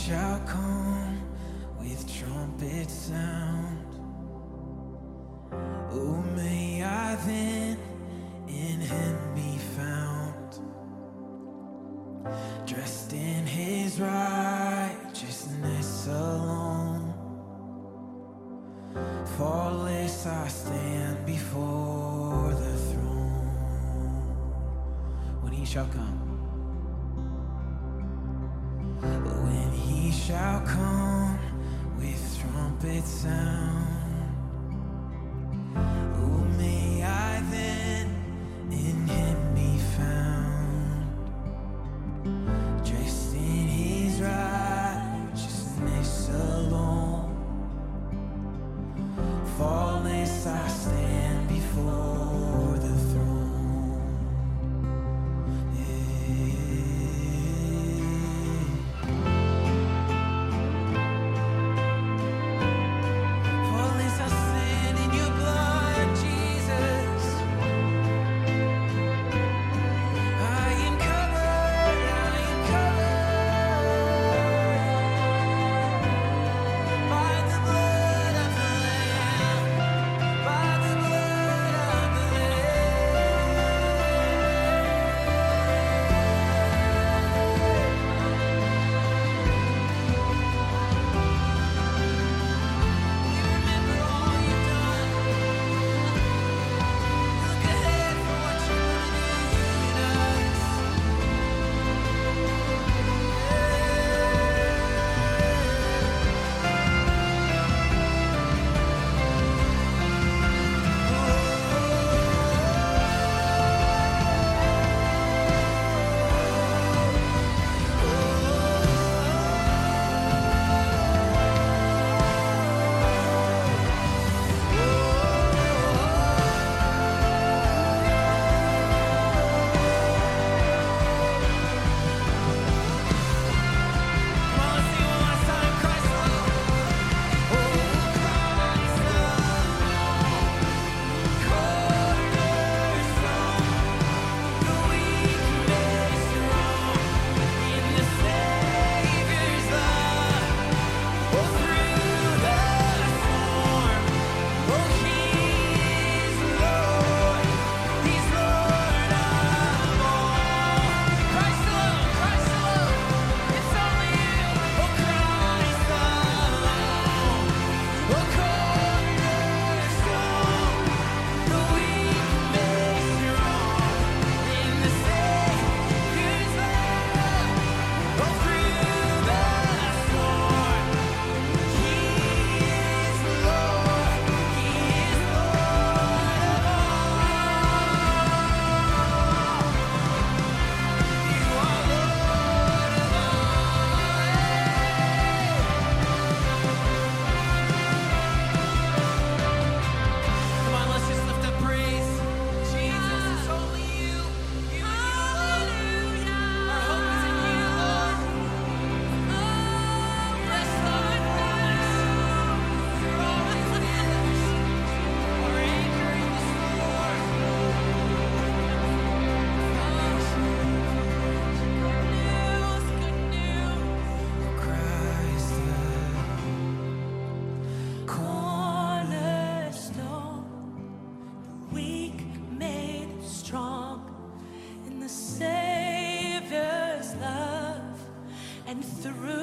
shall come with trumpet sound. Oh, may I then in him be found, dressed in his righteousness alone. Faultless I stand before the throne when he shall come. When he shall come with trumpet sound. Oh, may I then in him be found, dressed in his righteousness alone. Faultless I stand before the throne. Faultless I stand in your blood, Jesus. I am covered by the blood of the Lamb, by the blood of the We remember all you've done. Look ahead for what you're gonna do in us. Come on, let's sing one last time. Christ alone. Oh, Christ alone. Cornerstone. The weak made strong in the Savior's love. Oh, through the storm. Oh, He is Lord. He's Lord of all. Christ alone. Christ alone. It's only you. Oh, Christ alone. Oh, cornerstone. The weak made strong in the Savior's love. Oh, through the storm. He is Lord. He is Lord of all. You are Lord of Come on, let's just lift up praise. Jesus, it's only you. You and you alone. Our hope is in you, Lord. Bless, Lord, bless. You're always with us. Our anchor in the storm. Good news. Christ the Cornerstone, the weak made strong in the Savior's love, and through